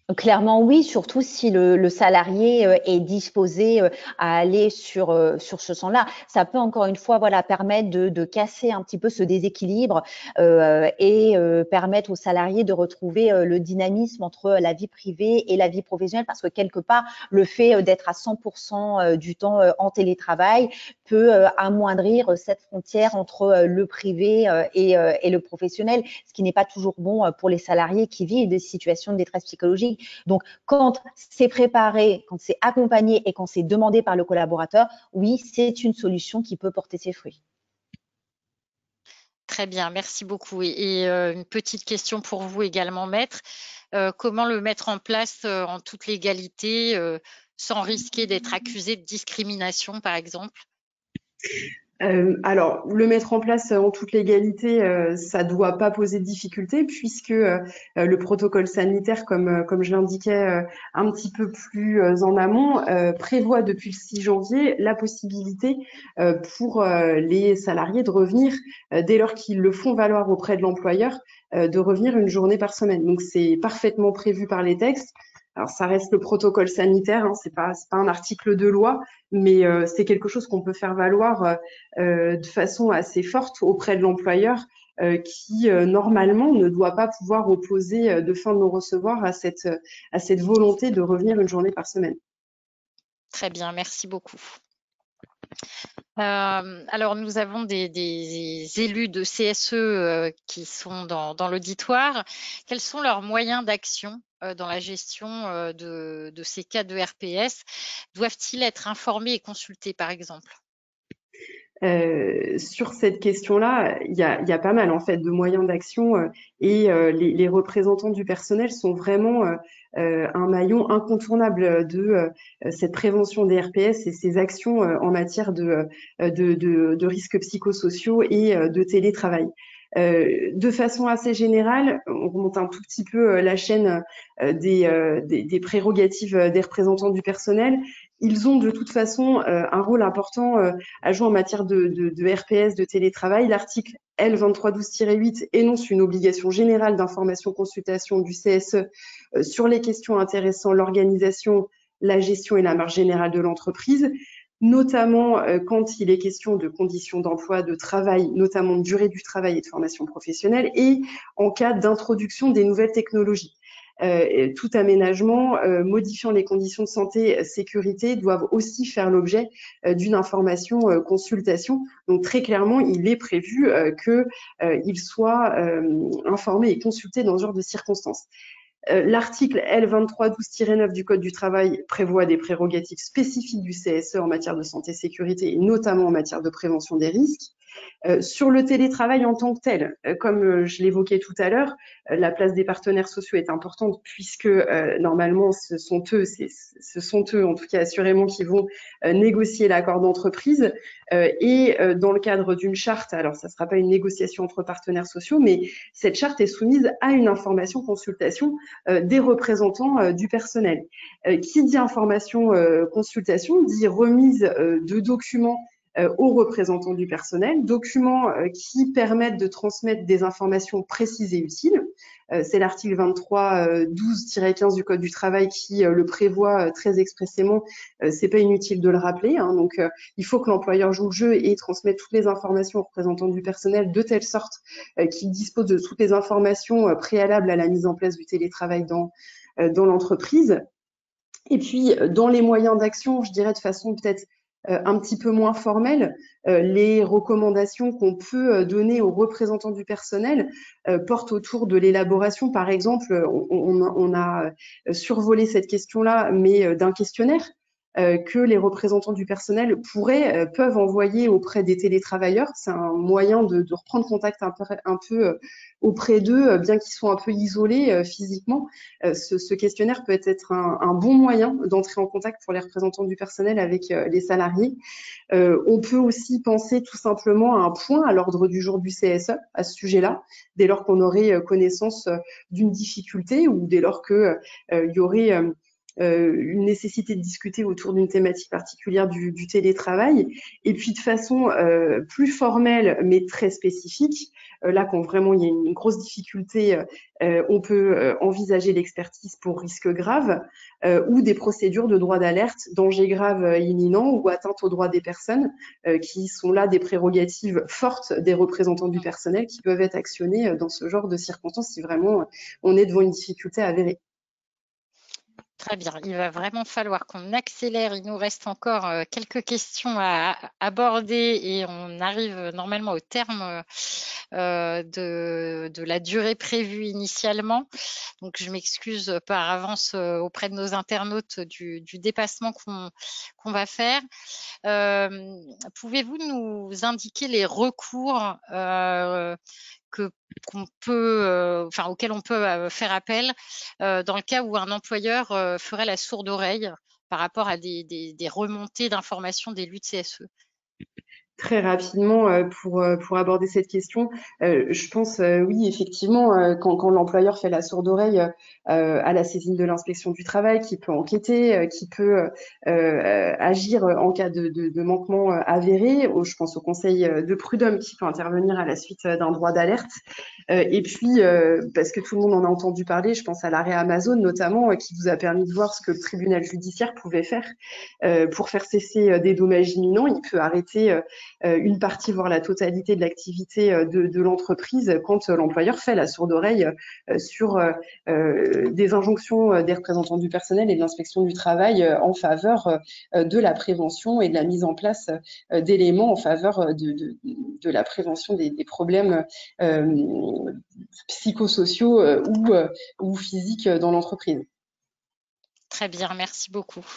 Clairement oui, surtout si le salarié est disposé à aller sur ce sens-là. Ça peut encore une fois voilà permettre de casser un petit peu ce déséquilibre et permettre aux salariés de retrouver le dynamisme entre la vie privée et la vie professionnelle, parce que quelque part le fait d'être à 100% du temps en télétravail peut amoindrir cette frontière entre le privé et le professionnel, ce qui n'est pas toujours bon pour les salariés qui vivent des situations de détresse psychologique. Donc, quand c'est préparé, quand c'est accompagné et quand c'est demandé par le collaborateur, oui, c'est une solution qui peut porter ses fruits. Très bien, merci beaucoup. Et une petite question pour vous également, maître. Comment le mettre en place en toute légalité, sans risquer d'être accusé de discrimination, par exemple? Alors, le mettre en place en toute légalité, ça doit pas poser de difficulté puisque le protocole sanitaire, comme je l'indiquais un petit peu plus en amont, prévoit depuis le 6 janvier la possibilité pour les salariés de revenir, dès lors qu'ils le font valoir auprès de l'employeur, de revenir une journée par semaine. Donc, c'est parfaitement prévu par les textes. Alors, ça reste le protocole sanitaire, hein, c'est pas un article de loi, mais c'est quelque chose qu'on peut faire valoir de façon assez forte auprès de l'employeur qui normalement ne doit pas pouvoir opposer de fin de non-recevoir à cette volonté de revenir une journée par semaine. Très bien, merci beaucoup. Alors, nous avons des élus de CSE qui sont dans l'auditoire. Quels sont leurs moyens d'action dans la gestion de ces cas de RPS? Doivent-ils être informés et consultés, par exemple? Sur cette question-là, il y a pas mal en fait de moyens d'action et les représentants du personnel sont vraiment un maillon incontournable de cette prévention des RPS et ces actions en matière de risques psychosociaux et de télétravail. De façon assez générale, on remonte un tout petit peu la chaîne des prérogatives des représentants du personnel. Ils ont de toute façon un rôle important à jouer en matière de RPS, de télétravail. L'article L2312-8 énonce une obligation générale d'information-consultation du CSE sur les questions intéressant l'organisation, la gestion et la marge générale de l'entreprise, notamment quand il est question de conditions d'emploi, de travail, notamment de durée du travail et de formation professionnelle, et en cas d'introduction des nouvelles technologies. Tout aménagement modifiant les conditions de santé, sécurité doivent aussi faire l'objet d'une information consultation. Donc très clairement, il est prévu qu'ils soient informés et consultés dans ce genre de circonstances. L'article L2312-9 du Code du travail prévoit des prérogatives spécifiques du CSE en matière de santé et sécurité, et notamment en matière de prévention des risques. Sur le télétravail en tant que tel, comme je l'évoquais tout à l'heure, la place des partenaires sociaux est importante puisque normalement ce sont eux en tout cas assurément qui vont négocier l'accord d'entreprise et dans le cadre d'une charte, alors ça ne sera pas une négociation entre partenaires sociaux, mais cette charte est soumise à une information consultation des représentants du personnel. Qui dit information consultation dit remise de documents aux représentants du personnel, documents qui permettent de transmettre des informations précises et utiles. C'est l'article 2312-15 du Code du travail qui le prévoit très expressément. C'est pas inutile de le rappeler. Hein, donc, il faut que l'employeur joue le jeu et transmette toutes les informations aux représentants du personnel de telle sorte qu'il dispose de toutes les informations préalables à la mise en place du télétravail dans l'entreprise. Et puis, dans les moyens d'action, je dirais de façon peut-être un petit peu moins formelle, les recommandations qu'on peut donner aux représentants du personnel portent autour de l'élaboration, par exemple, on a survolé cette question-là, mais d'un questionnaire que les représentants du personnel peuvent envoyer auprès des télétravailleurs. C'est un moyen de reprendre contact un peu auprès d'eux, bien qu'ils soient un peu isolés physiquement. Ce questionnaire peut être un bon moyen d'entrer en contact pour les représentants du personnel avec les salariés. On peut aussi penser tout simplement à un point à l'ordre du jour du CSE à ce sujet-là, dès lors qu'on aurait connaissance d'une difficulté ou dès lors qu'il y aurait une nécessité de discuter autour d'une thématique particulière du télétravail. Et puis de façon plus formelle, mais très spécifique, là, quand vraiment il y a une grosse difficulté, on peut envisager l'expertise pour risque grave ou des procédures de droit d'alerte, danger grave imminent ou atteinte aux droits des personnes, qui sont là des prérogatives fortes des représentants du personnel qui peuvent être actionnés dans ce genre de circonstances si vraiment on est devant une difficulté avérée. Très bien, il va vraiment falloir qu'on accélère. Il nous reste encore quelques questions à aborder et on arrive normalement au terme de la durée prévue initialement. Donc, je m'excuse par avance auprès de nos internautes du dépassement qu'on va faire. Pouvez-vous nous indiquer les recours auxquels on peut faire appel dans le cas où un employeur ferait la sourde oreille par rapport à des remontées d'informations d'élus de CSE? Très rapidement, pour aborder cette question, je pense, oui, effectivement, quand l'employeur fait la sourde oreille à la saisine de l'inspection du travail, qui peut enquêter, qui peut agir en cas de manquement avéré. Je pense au conseil de prud'homme qui peut intervenir à la suite d'un droit d'alerte. Et puis, parce que tout le monde en a entendu parler, je pense à l'arrêt Amazon notamment, qui vous a permis de voir ce que le tribunal judiciaire pouvait faire pour faire cesser des dommages imminents. Il peut arrêter une partie, voire la totalité de l'activité de l'entreprise quand l'employeur fait la sourde oreille sur des injonctions des représentants du personnel et de l'inspection du travail en faveur de la prévention et de la mise en place d'éléments en faveur de la prévention des problèmes psychosociaux ou physiques dans l'entreprise. Très bien, merci beaucoup.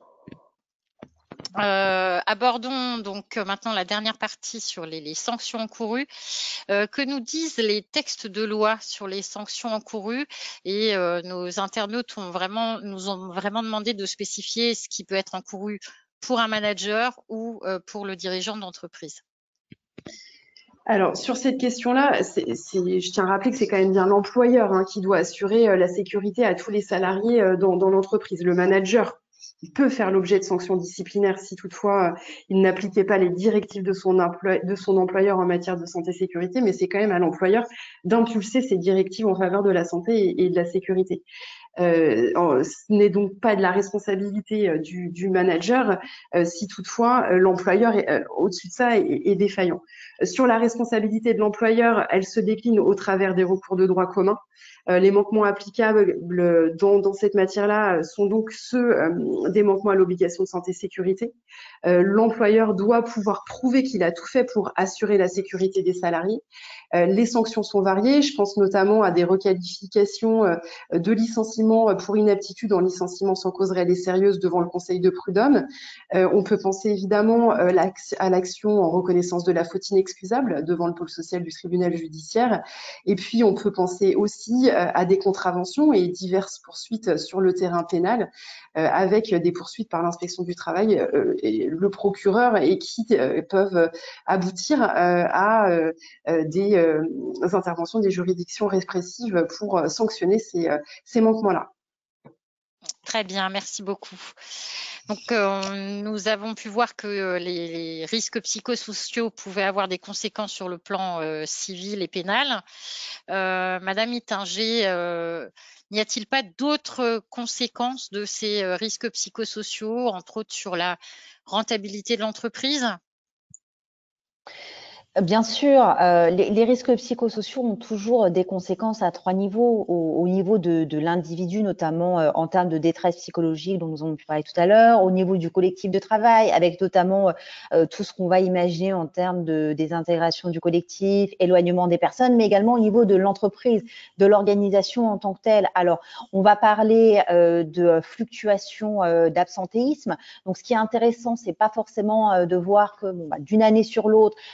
Abordons donc maintenant la dernière partie sur les sanctions encourues. Que nous disent les textes de loi sur les sanctions encourues? Et nos internautes nous ont vraiment demandé de spécifier ce qui peut être encouru pour un manager ou pour le dirigeant d'entreprise. Alors, sur cette question-là, je tiens à rappeler que c'est quand même bien l'employeur qui doit assurer la sécurité à tous les salariés dans l'entreprise. Le manager, il peut faire l'objet de sanctions disciplinaires si toutefois il n'appliquait pas les directives de son employeur en matière de santé et sécurité, mais c'est quand même à l'employeur d'impulser ces directives en faveur de la santé et de la sécurité. Ce n'est donc pas de la responsabilité du manager si toutefois l'employeur au-dessus de ça est défaillant. Sur la responsabilité de l'employeur, elle se décline au travers des recours de droit commun. Les manquements applicables dans cette matière-là sont donc ceux des manquements à l'obligation de santé et sécurité. L'employeur doit pouvoir prouver qu'il a tout fait pour assurer la sécurité des salariés. Les sanctions sont variées. Je pense notamment à des requalifications de licenciement pour inaptitude en licenciement sans cause réelle et sérieuse devant le conseil de prud'homme. On peut penser évidemment à l'action en reconnaissance de la faute inexcusable devant le pôle social du tribunal judiciaire. Et puis, on peut penser aussi à des contraventions et diverses poursuites sur le terrain pénal avec des poursuites par l'inspection du travail et le procureur et qui peuvent aboutir à des interventions des juridictions répressives pour sanctionner ces manquements-là. Très bien, merci beaucoup. Donc, nous avons pu voir que les risques psychosociaux pouvaient avoir des conséquences sur le plan civil et pénal. Madame Ittinger, n'y a-t-il pas d'autres conséquences de ces risques psychosociaux, entre autres sur la rentabilité de l'entreprise? Bien sûr, les risques psychosociaux ont toujours des conséquences à 3 niveaux. Au niveau de l'individu, notamment en termes de détresse psychologique dont nous avons pu parler tout à l'heure, au niveau du collectif de travail, avec notamment tout ce qu'on va imaginer en termes de désintégration du collectif, éloignement des personnes, mais également au niveau de l'entreprise, de l'organisation en tant que telle. Alors, on va parler de fluctuation d'absentéisme. Donc, ce qui est intéressant, c'est pas forcément de voir que d'une année sur l'autre, l'absentéisme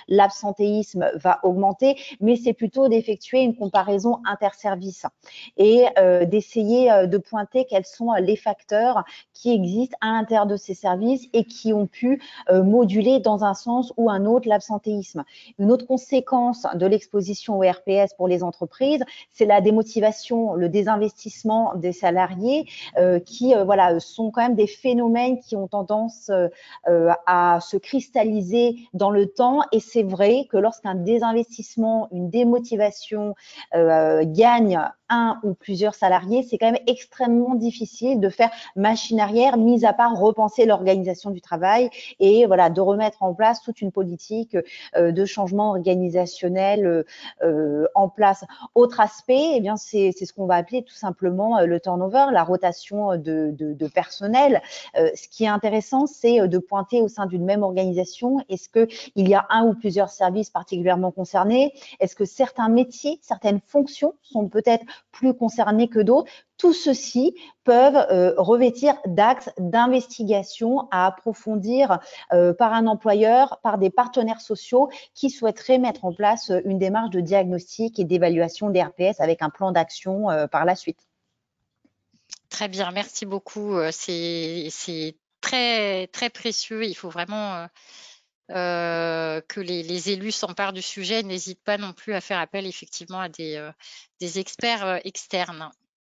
l'absentéisme va augmenter, mais c'est plutôt d'effectuer une comparaison interservices et d'essayer de pointer quels sont les facteurs qui existent à l'intérieur de ces services et qui ont pu moduler dans un sens ou un autre l'absentéisme. Une autre conséquence de l'exposition au RPS pour les entreprises, c'est la démotivation, le désinvestissement des salariés qui voilà, sont quand même des phénomènes qui ont tendance à se cristalliser dans le temps. Et c'est vrai que lorsqu'un désinvestissement, une démotivation gagne un ou plusieurs salariés, c'est quand même extrêmement difficile de faire machine arrière, mis à part repenser l'organisation du travail et voilà, de remettre en place toute une politique de changement organisationnel en place. Autre aspect, eh bien, c'est ce qu'on va appeler tout simplement le turnover, la rotation de personnel. Ce qui est intéressant, c'est de pointer au sein d'une même organisation, est-ce qu'il y a un ou plusieurs services particulièrement concernés? Est-ce que certains métiers, certaines fonctions sont peut-être plus concernés que d'autres? Tout ceci peuvent revêtir d'axes d'investigation à approfondir par un employeur, par des partenaires sociaux qui souhaiteraient mettre en place une démarche de diagnostic et d'évaluation des RPS avec un plan d'action par la suite. Très bien, merci beaucoup. C'est très, très précieux. Il faut vraiment que les élus s'emparent du sujet. N'hésitent pas non plus à faire appel effectivement à des experts externes.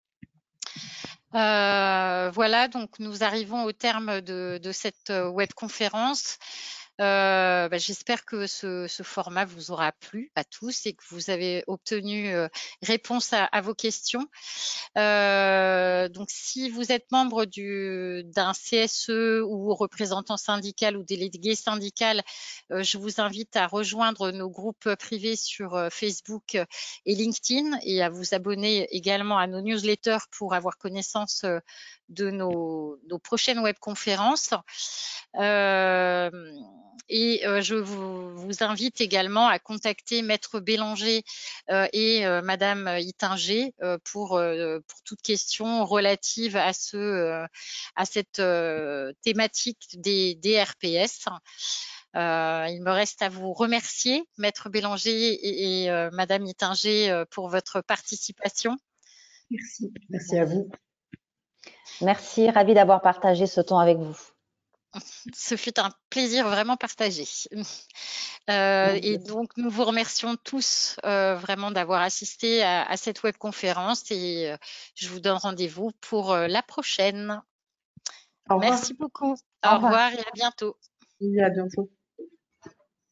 Voilà, donc nous arrivons au terme de cette webconférence. J'espère que ce format vous aura plu à tous et que vous avez obtenu réponse à vos questions. Donc, si vous êtes membre d'un CSE ou représentant syndical ou délégué syndical, je vous invite à rejoindre nos groupes privés sur Facebook et LinkedIn et à vous abonner également à nos newsletters pour avoir connaissance de nos prochaines webconférences. Je vous invite également à contacter Maître Bélanger et Madame Ittinger pour toute question relative à cette thématique des RPS. Il me reste à vous remercier, Maître Bélanger et Madame Ittinger, pour votre participation. Merci, merci à vous. Merci, ravie d'avoir partagé ce temps avec vous. Ce fut un plaisir vraiment partagé. Et donc, nous vous remercions tous vraiment d'avoir assisté à cette webconférence et je vous donne rendez-vous pour la prochaine. Au revoir. Merci beaucoup. Au revoir. Au revoir et à bientôt. Et à bientôt.